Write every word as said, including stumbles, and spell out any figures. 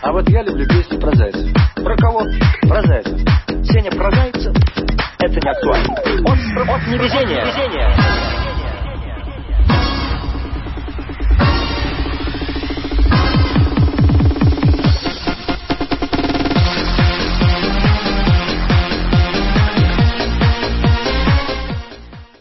А вот я люблю песни про зайцев. Про кого? Про зайцев. Сеня про зайцев? Это не актуально. Остров невезения.